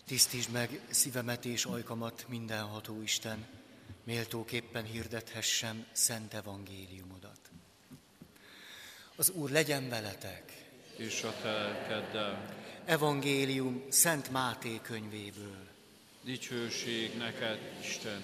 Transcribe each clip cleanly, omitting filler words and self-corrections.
Tisztítsd meg szívemet és ajkamat, mindenható Isten, méltóképpen hirdethessem szent evangéliumodat. Az Úr legyen veletek! És a te lelkeddel. Evangélium Szent Máté könyvéből. Dicsőség neked, Isten!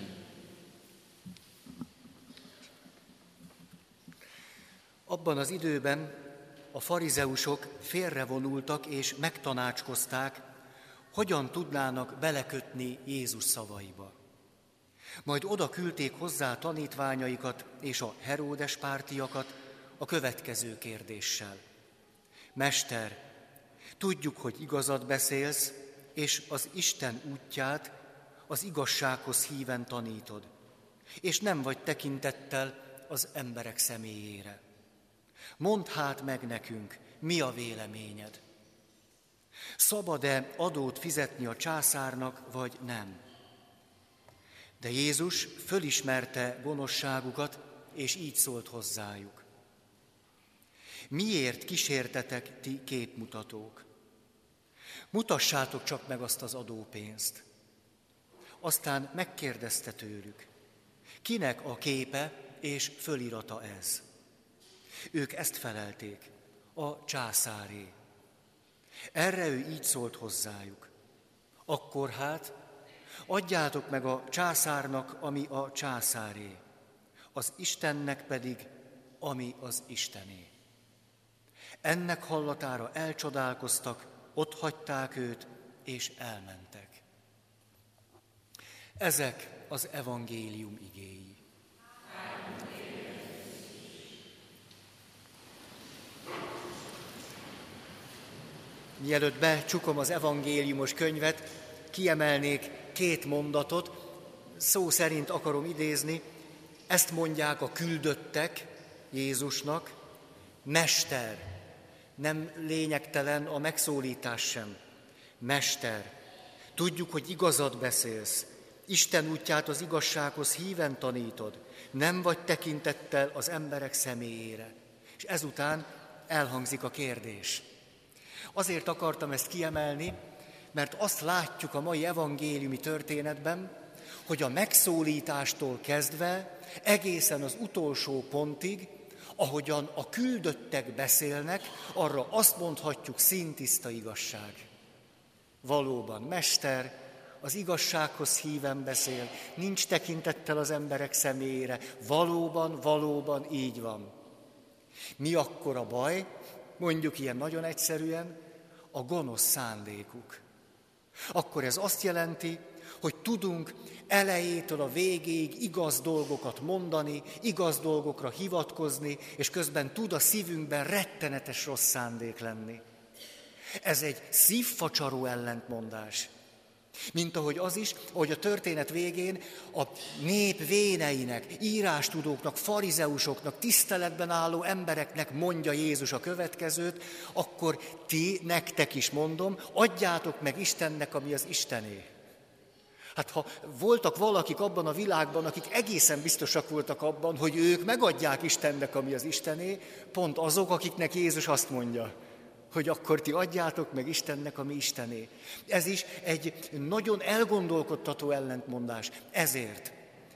Abban az időben a farizeusok félrevonultak és megtanácskozták, hogyan tudnának belekötni Jézus szavaiba. Majd oda küldték hozzá tanítványaikat és a Heródes pártiakat a következő kérdéssel. Mester, tudjuk, hogy igazat beszélsz, és az Isten útját az igazsághoz híven tanítod, és nem vagy tekintettel az emberek személyére. Mondd hát meg nekünk, mi a véleményed? Szabad-e adót fizetni a császárnak, vagy nem? De Jézus fölismerte gonoszságukat, és így szólt hozzájuk. Miért kísértetek ti képmutatók? Mutassátok csak meg azt az adópénzt. Aztán megkérdezte tőlük, kinek a képe és fölirata ez? Ők ezt felelték, a császáré. Erre ő így szólt hozzájuk. Akkor hát, adjátok meg a császárnak, ami a császáré, az Istennek pedig, ami az Istené. Ennek hallatára elcsodálkoztak, otthagyták őt, és elmentek. Ezek az evangélium igéi. Mielőtt becsukom az evangéliumos könyvet, kiemelnék 2 mondatot, szó szerint akarom idézni, ezt mondják a küldöttek Jézusnak, Mester, nem lényegtelen a megszólítás sem, Mester, tudjuk, hogy igazat beszélsz, Isten útját az igazsághoz híven tanítod, nem vagy tekintettel az emberek személyére. És ezután elhangzik a kérdés. Azért akartam ezt kiemelni, mert azt látjuk a mai evangéliumi történetben, hogy a megszólítástól kezdve egészen az utolsó pontig, ahogyan a küldöttek beszélnek, arra azt mondhatjuk, szintiszta igazság. Valóban, Mester, az igazsághoz híven beszél, nincs tekintettel az emberek személyére, valóban így van. Mi akkor a baj? Mondjuk ilyen nagyon egyszerűen, a gonosz szándékuk. Akkor ez azt jelenti, hogy tudunk elejétől a végéig igaz dolgokat mondani, igaz dolgokra hivatkozni, és közben tud a szívünkben rettenetes rossz szándék lenni. Ez egy szívfacsaró ellentmondás. Mint ahogy az is, ahogy a történet végén a nép véneinek, írástudóknak, farizeusoknak, tiszteletben álló embereknek mondja Jézus a következőt, akkor nektek is mondom, adjátok meg Istennek, ami az Istené. Hát ha voltak valakik abban a világban, akik egészen biztosak voltak abban, hogy ők megadják Istennek, ami az Istené, pont azok, akiknek Jézus azt mondja, hogy akkor ti adjátok meg Istennek, ami Istené. Ez is egy nagyon elgondolkodtató ellentmondás. Ezért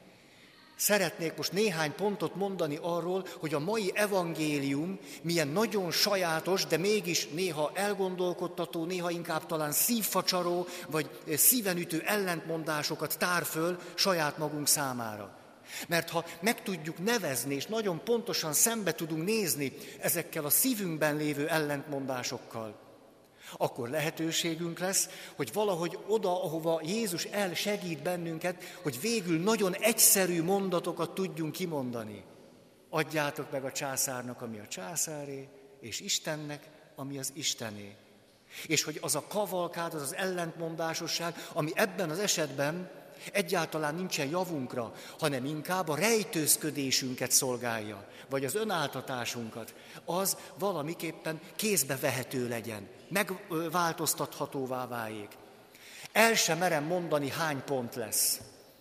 szeretnék most néhány pontot mondani arról, hogy a mai evangélium milyen nagyon sajátos, de mégis néha elgondolkodtató, néha inkább talán szívfacsaró, vagy szívenütő ellentmondásokat tár föl saját magunk számára. Mert ha meg tudjuk nevezni, és nagyon pontosan szembe tudunk nézni ezekkel a szívünkben lévő ellentmondásokkal, akkor lehetőségünk lesz, hogy valahogy oda, ahova Jézus elsegít bennünket, hogy végül nagyon egyszerű mondatokat tudjunk kimondani. Adjátok meg a császárnak, ami a császáré, és Istennek, ami az Istené. És hogy az a kavalkád, az az ellentmondásosság, ami ebben az esetben egyáltalán nincsen javunkra, hanem inkább a rejtőzködésünket szolgálja, vagy az önáltatásunkat, az valamiképpen kézbe vehető legyen, megváltoztathatóvá váljék. El sem merem mondani, hány pont lesz.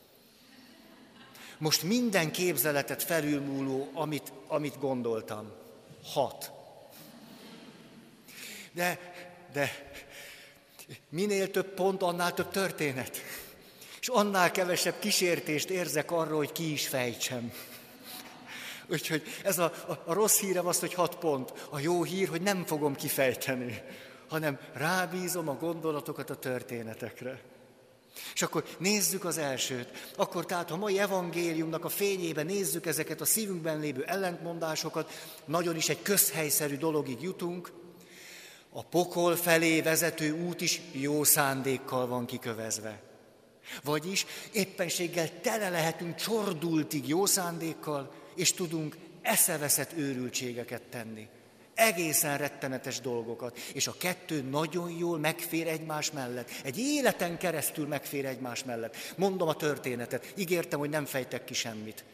Most minden képzeletet felülmúló, amit gondoltam. 6. De Minél több pont, annál több történet. És annál kevesebb kísértést érzek arra, hogy ki is fejtsem. Úgyhogy ez a rossz hírem az, hogy 6 pont. A jó hír, hogy nem fogom kifejteni, hanem rábízom a gondolatokat a történetekre. És akkor nézzük az elsőt. Akkor tehát a mai evangéliumnak a fényében nézzük ezeket a szívünkben lévő ellentmondásokat, nagyon is egy közhelyszerű dologig jutunk. A pokol felé vezető út is jó szándékkal van kikövezve. Vagyis éppenséggel tele lehetünk csordultig jó szándékkal, és tudunk eszeveszett őrültségeket tenni. Egészen rettenetes dolgokat. És a kettő nagyon jól megfér egymás mellett. Egy életen keresztül megfér egymás mellett. Mondom a történetet. Ígértem, hogy nem fejtek ki semmit.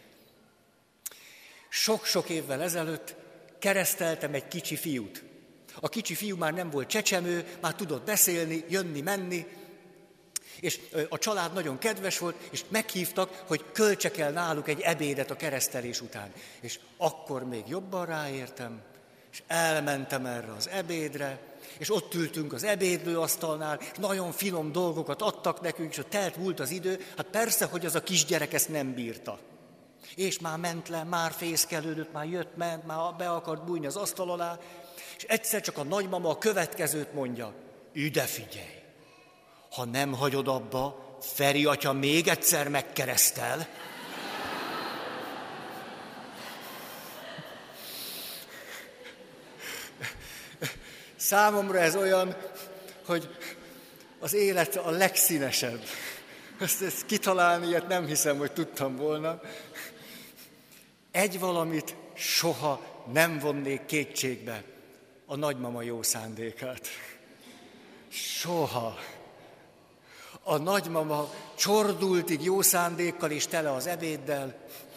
Sok-sok évvel ezelőtt kereszteltem egy kicsi fiút. A kicsi fiú már nem volt csecsemő, már tudott beszélni, jönni, menni, és a család nagyon kedves volt, és meghívtak, hogy költsek el náluk egy ebédet a keresztelés után. És akkor még jobban ráértem, és elmentem erre az ebédre, és ott ültünk az ebédlőasztalnál, és nagyon finom dolgokat adtak nekünk, és ott telt múlt az idő. Hát persze, hogy az a kisgyerek ezt nem bírta. És már ment le, már fészkelődött, már jött, ment, már be akart bújni az asztal alá, és egyszer csak a nagymama a következőt mondja: ide figyelj! Ha nem hagyod abba, Feri atya még egyszer megkeresztel. Számomra ez olyan, hogy az élet a legszínesebb. Ezt kitalálni, ilyet nem hiszem, hogy tudtam volna. Egy valamit soha nem vonnék kétségbe: a nagymama jó szándékát. Soha. A nagymama csordultig jó szándékkal és tele az ebéddel.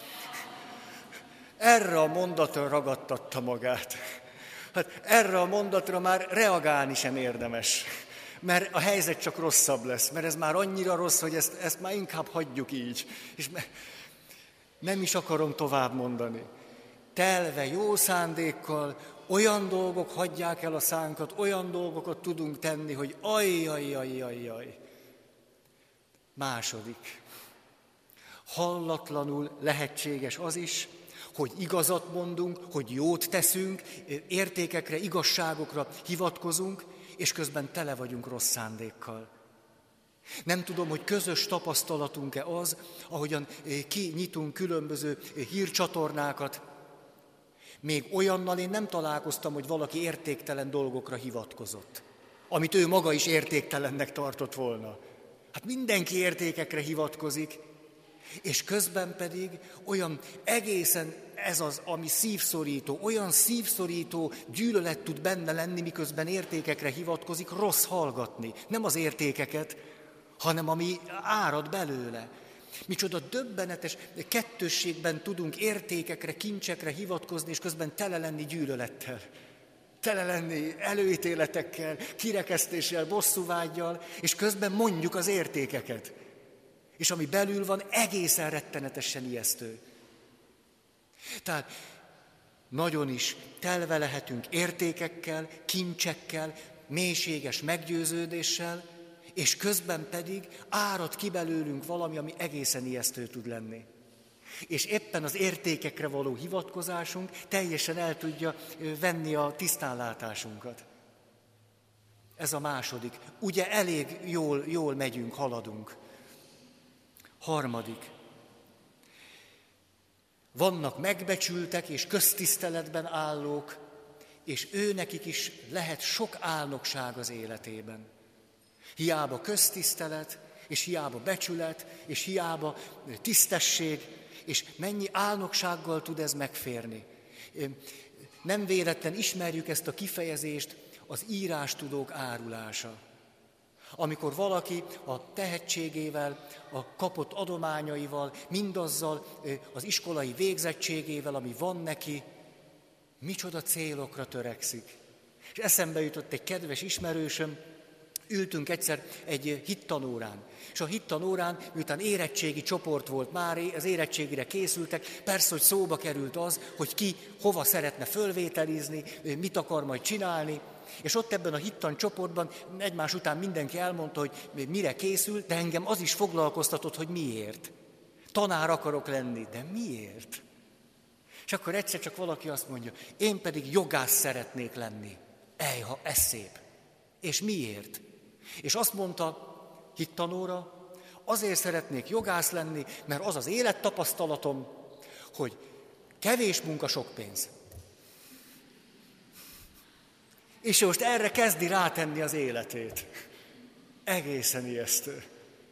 Erre a mondatra ragadtatta magát. Hát erre a mondatra már reagálni sem érdemes, mert a helyzet csak rosszabb lesz, mert ez már annyira rossz, hogy ezt már inkább hagyjuk így. És nem is akarom tovább mondani. Telve jó szándékkal, olyan dolgok hagyják el a szánkat, olyan dolgokat tudunk tenni, hogy ajjajjajjajjaj. Második. Hallatlanul lehetséges az is, hogy igazat mondunk, hogy jót teszünk, értékekre, igazságokra hivatkozunk, és közben tele vagyunk rossz szándékkal. Nem tudom, hogy közös tapasztalatunk-e az, ahogyan kinyitunk különböző hírcsatornákat. Még olyannal én nem találkoztam, hogy valaki értéktelen dolgokra hivatkozott, amit ő maga is értéktelennek tartott volna. Hát mindenki értékekre hivatkozik, és közben pedig olyan egészen ez az, ami szívszorító, olyan szívszorító gyűlölet tud benne lenni, miközben értékekre hivatkozik, rossz hallgatni. Nem az értékeket, hanem ami árad belőle. Micsoda döbbenetes kettősségben tudunk értékekre, kincsekre hivatkozni, és közben tele lenni gyűlölettel. Tele lenni előítéletekkel, kirekesztéssel, bosszúvággyal, és közben mondjuk az értékeket. És ami belül van, egészen rettenetesen ijesztő. Tehát nagyon is telve lehetünk értékekkel, kincsekkel, mélységes meggyőződéssel, és közben pedig árad ki belőlünk valami, ami egészen ijesztő tud lenni. És éppen az értékekre való hivatkozásunk teljesen el tudja venni a tisztánlátásunkat. Ez a második. Ugye elég jól megyünk, haladunk. Harmadik. Vannak megbecsültek és köztiszteletben állók, és őnekik is lehet sok álnokság az életében. Hiába köztisztelet, és hiába becsület, és hiába tisztesség, és mennyi álnoksággal tud ez megférni. Nem véletlen ismerjük ezt a kifejezést, az írástudók árulása. Amikor valaki a tehetségével, a kapott adományaival, mindazzal, az iskolai végzettségével, ami van neki, micsoda célokra törekszik. És eszembe jutott egy kedves ismerősöm, ültünk egyszer egy hittanórán. És a hittanórán, miután érettségi csoport volt már, az érettségire készültek, persze, hogy szóba került az, hogy ki hova szeretne fölvételizni, mit akar majd csinálni. És ott ebben a hittan csoportban egymás után mindenki elmondta, hogy mire készül, de engem az is foglalkoztatott, hogy miért. Tanár akarok lenni, de miért? És akkor egyszer csak valaki azt mondja, én pedig jogász szeretnék lenni. Ejha, ez szép. És miért? És azt mondta hittanóra, azért szeretnék jogász lenni, mert az az élettapasztalatom, hogy kevés munka, sok pénz. És most erre kezdi rátenni az életét. Egészen ijesztő.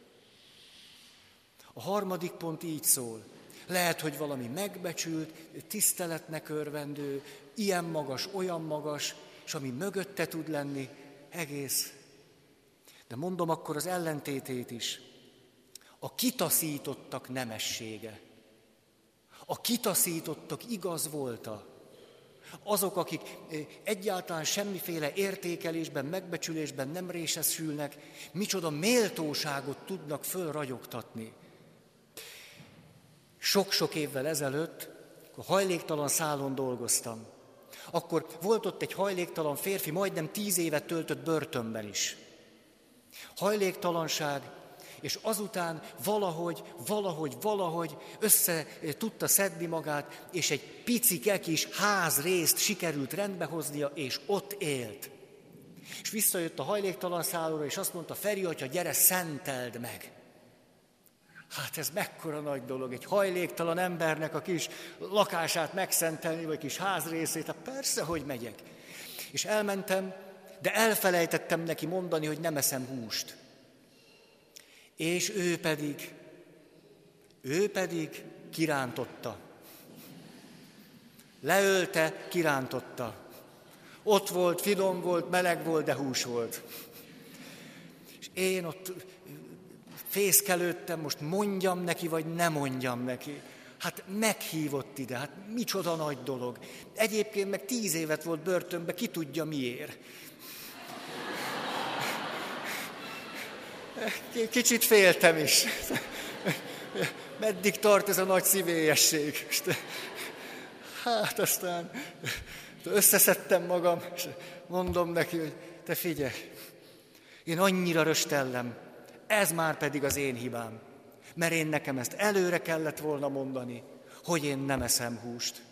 A harmadik pont így szól. Lehet, hogy valami megbecsült, tiszteletnek örvendő, ilyen magas, olyan magas, és ami mögötte tud lenni, egész. De mondom akkor az ellentétét is. A kitaszítottak nemessége. A kitaszítottak igaz volta. Azok, akik egyáltalán semmiféle értékelésben, megbecsülésben nem részesülnek, micsoda méltóságot tudnak fölragyogtatni. Sok-sok évvel ezelőtt, a hajléktalan szálon dolgoztam. Akkor volt ott egy hajléktalan férfi, majdnem 10 évet töltött börtönben is. Hajléktalanság, és azután valahogy össze tudta szedni magát, és egy picike kis házrészt sikerült rendbehoznia, és ott élt. És visszajött a hajléktalan szállóra, és azt mondta, Feri atya, gyere, szenteld meg. Hát ez mekkora nagy dolog, egy hajléktalan embernek a kis lakását megszentelni, vagy kis házrészét, hát persze, hogy megyek. És elmentem, de elfelejtettem neki mondani, hogy nem eszem húst. És ő pedig kirántotta. Leölte, kirántotta. Ott volt, finom volt, meleg volt, de hús volt. És én ott fészkelődtem, most mondjam neki, vagy ne mondjam neki. Hát meghívott ide, hát micsoda nagy dolog. Egyébként meg 10 évet volt börtönbe, ki tudja miért. Kicsit féltem is. Meddig tart ez a nagy szívélyesség? Hát aztán összeszedtem magam, és mondom neki, hogy te figyelj, én annyira röstellem, ez már pedig az én hibám. Mert én nekem ezt előre kellett volna mondani, hogy én nem eszem húst.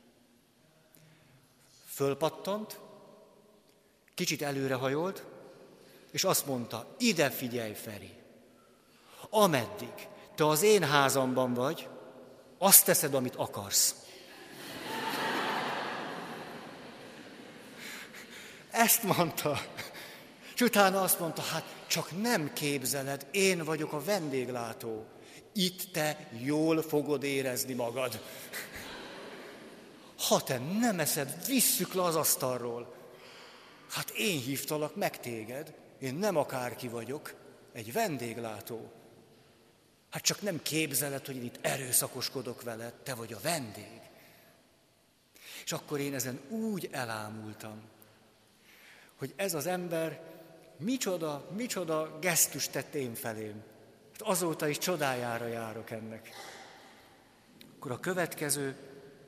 Fölpattant, kicsit előrehajolt, és azt mondta, ide figyelj, Feri, ameddig te az én házamban vagy, azt teszed, amit akarsz. Ezt mondta. És utána azt mondta, hát csak nem képzeled, én vagyok a vendéglátó. Itt te jól fogod érezni magad. Ha te nem eszed, visszük le az asztalról. Hát én hívtalak meg téged, én nem akárki vagyok, egy vendéglátó. Hát csak nem képzeled, hogy én itt erőszakoskodok veled, te vagy a vendég. És akkor én ezen úgy elámultam, hogy ez az ember micsoda gesztust tett én felém. Azóta is csodájára járok ennek. Akkor a következő,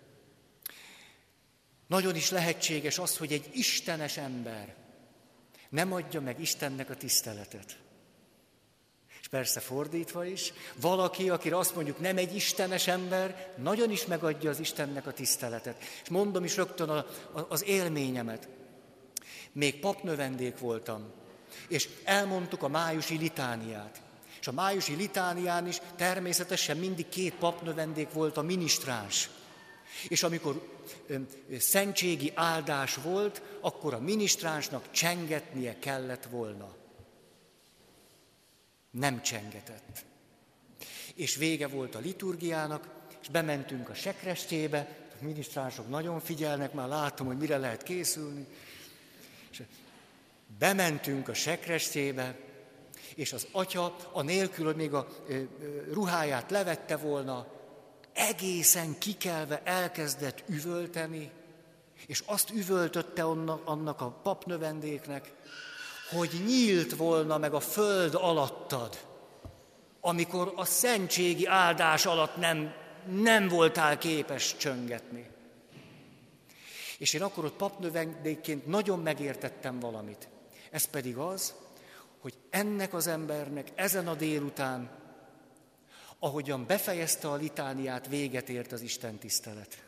nagyon is lehetséges az, hogy egy istenes ember nem adja meg Istennek a tiszteletet. És persze fordítva is, valaki, akire azt mondjuk nem egy istenes ember, nagyon is megadja az Istennek a tiszteletet. És mondom is rögtön az élményemet. Még papnövendék voltam, és elmondtuk a májusi litániát. És a májusi litánián is természetesen mindig 2 papnövendék volt a minisztráns. És amikor szentségi áldás volt, akkor a minisztránsnak csengetnie kellett volna. Nem csengetett. És vége volt a liturgiának, és bementünk a sekrestyébe, a minisztránsok nagyon figyelnek, már látom, hogy mire lehet készülni. És bementünk a sekrestyébe, és az atya, anélkül, hogy még a ruháját levette volna, egészen kikelve elkezdett üvölteni, és azt üvöltötte annak a papnövendéknek, hogy nyílt volna meg a föld alattad, amikor a szentségi áldás alatt nem voltál képes csöngetni. És én akkor ott papnövendékként nagyon megértettem valamit. Ez pedig az, hogy ennek az embernek ezen a délután, ahogyan befejezte a litániát, véget ért az Isten tisztelet.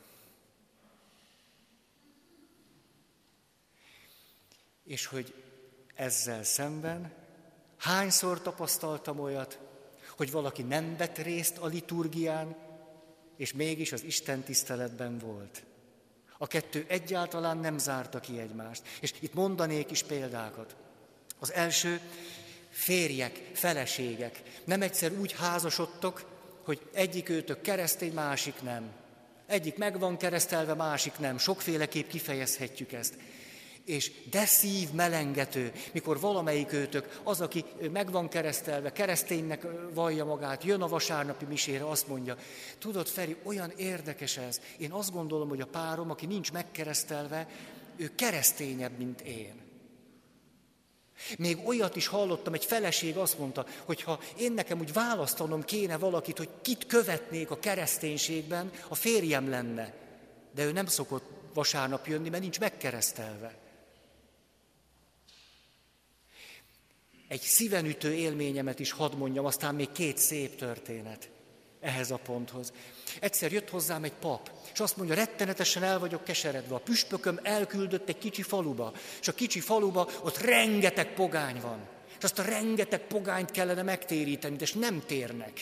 És hogy ezzel szemben hányszor tapasztaltam olyat, hogy valaki nem vett részt a liturgián, és mégis az Isten tiszteletben volt. A kettő egyáltalán nem zárta ki egymást. És itt mondanék is példákat. Az első, férjek, feleségek. Nem egyszer úgy házasodtok, hogy egyik őtök keresztény, másik nem. Egyik meg van keresztelve, másik nem. Sokféleképp kifejezhetjük ezt. És de szív melengető, mikor valamelyik őtök, az, aki meg van keresztelve, kereszténynek vallja magát, jön a vasárnapi misére, azt mondja, tudod, Feri, olyan érdekes ez. Én azt gondolom, hogy a párom, aki nincs megkeresztelve, ő keresztényebb, mint én. Még olyat is hallottam, egy feleség azt mondta, hogy ha én nekem úgy választanom kéne valakit, hogy kit követnék a kereszténységben, a férjem lenne. De ő nem szokott vasárnap jönni, mert nincs megkeresztelve. Egy szívenütő élményemet is hadd mondjam, aztán még 2 szép történet ehhez a ponthoz. Egyszer jött hozzám egy pap, és azt mondja, rettenetesen el vagyok keseredve. A püspököm elküldött egy kicsi faluba, és a kicsi faluba ott rengeteg pogány van. És azt a rengeteg pogányt kellene megtéríteni, és nem térnek.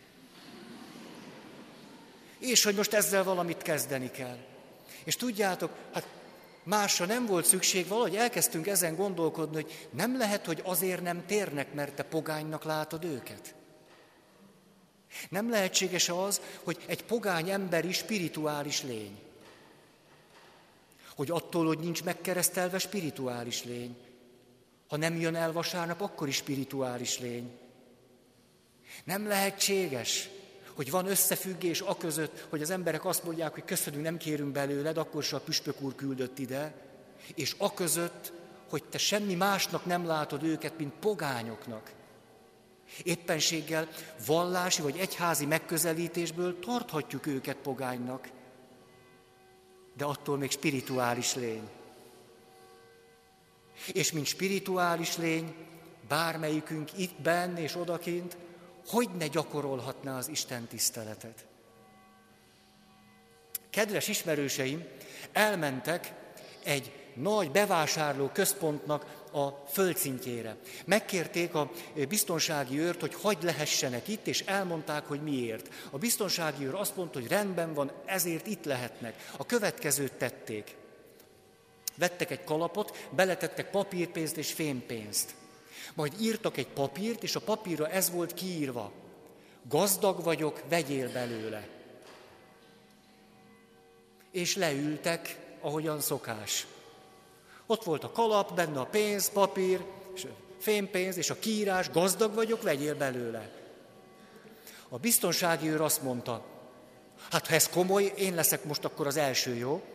És hogy most ezzel valamit kezdeni kell. És tudjátok, hát másra nem volt szükség, valahogy elkezdtünk ezen gondolkodni, hogy nem lehet, hogy azért nem térnek, mert te pogánynak látod őket. Nem lehetséges az, hogy egy pogány emberi spirituális lény. Hogy attól, hogy nincs megkeresztelve, spirituális lény. Ha nem jön el vasárnap, akkor is spirituális lény. Nem lehetséges, hogy van összefüggés aközött, hogy az emberek azt mondják, hogy köszönünk, nem kérünk belőled, akkor se a püspök úr küldött ide, és aközött, hogy te semmi másnak nem látod őket, mint pogányoknak. Éppenséggel vallási vagy egyházi megközelítésből tarthatjuk őket pogánynak, de attól még spirituális lény. És mint spirituális lény, bármelyikünk itt benn és odakint, hogy ne gyakorolhatná az Isten tiszteletet. Kedves ismerőseim, elmentek egy nagy bevásárló központnak a földszintjére. Megkérték a biztonsági őrt, hogy hagyd lehessenek itt, és elmondták, hogy miért. A biztonsági őr azt mondta, hogy rendben van, ezért itt lehetnek. A következőt tették. Vettek egy kalapot, beletettek papírpénzt és fémpénzt. Majd írtak egy papírt, és a papírra ez volt kiírva. Gazdag vagyok, vegyél belőle. És leültek, ahogyan szokás. Ott volt a kalap, benne a pénz, papír, fémpénz, és a kiírás, gazdag vagyok, vegyél belőle. A biztonsági őr azt mondta, hát ha ez komoly, én leszek most akkor az első, jó?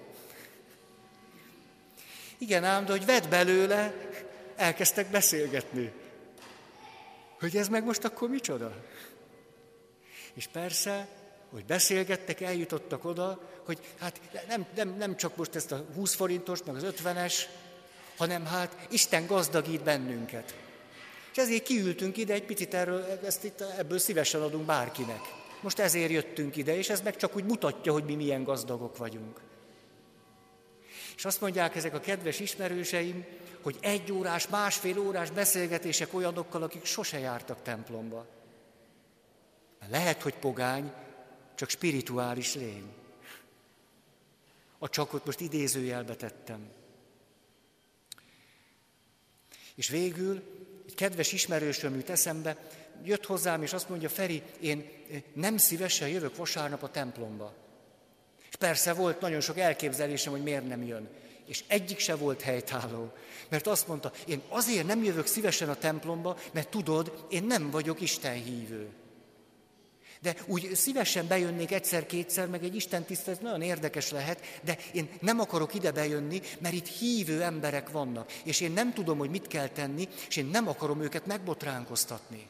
Igen ám, de hogy vedd belőle, elkezdtek beszélgetni. Hogy ez meg most akkor micsoda? És persze, hogy beszélgettek, eljutottak oda, hogy hát nem csak most ezt a 20 forintos, meg az 50-es, hanem hát Isten gazdagít bennünket. És ezért kiültünk ide egy picit ebből szívesen adunk bárkinek. Most ezért jöttünk ide, és ez meg csak úgy mutatja, hogy mi milyen gazdagok vagyunk. És azt mondják ezek a kedves ismerőseim, hogy 1 órás, 1,5 órás beszélgetések olyanokkal, akik sose jártak templomba. Lehet, hogy pogány, csak spirituális lény. A csakot most idézőjelbe tettem. És végül egy kedves ismerősöm jut eszembe, jött hozzám, és azt mondja, Feri, én nem szívesen jövök vasárnap a templomba. És persze volt nagyon sok elképzelésem, hogy miért nem jön. És egyik se volt helytálló. Mert azt mondta, én azért nem jövök szívesen a templomba, mert tudod, én nem vagyok istenhívő. De úgy szívesen bejönnék 1-2-szer, meg egy istentisztelet nagyon érdekes lehet, de én nem akarok ide bejönni, mert itt hívő emberek vannak, és én nem tudom, hogy mit kell tenni, és én nem akarom őket megbotránkoztatni.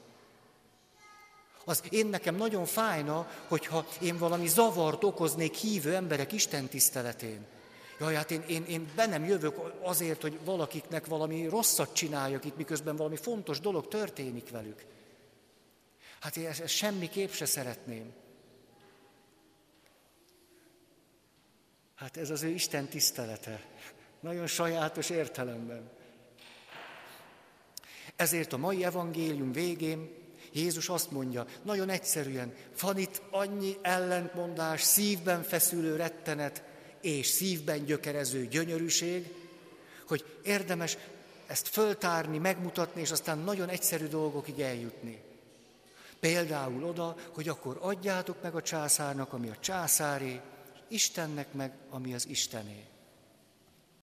Nekem nagyon fájna, hogyha én valami zavart okoznék hívő emberek istentiszteletén. Jaj, hát én be nem jövök azért, hogy valakiknek valami rosszat csináljak itt, miközben valami fontos dolog történik velük. Hát én ezt semmiképp se szeretném. Hát ez az ő Isten tisztelete. Nagyon sajátos értelemben. Ezért a mai evangélium végén Jézus azt mondja, nagyon egyszerűen, van itt annyi ellentmondás, szívben feszülő rettenet és szívben gyökerező gyönyörűség, hogy érdemes ezt föltárni, megmutatni, és aztán nagyon egyszerű dolgokig eljutni. Például oda, hogy akkor adjátok meg a császárnak, ami a császáré, Istennek meg, ami az Istené.